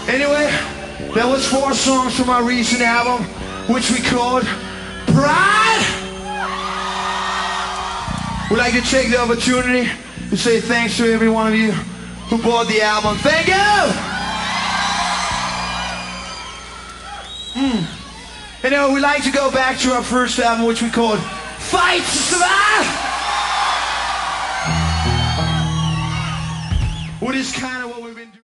Anyway, that was 4 songs from our recent album, which we called Pride. We'd like to take the opportunity to say thanks to every one of you who bought the album. Thank you! And we'd like to go back to our first album, which we called Fight to Survive, which is kind of what we've been doing.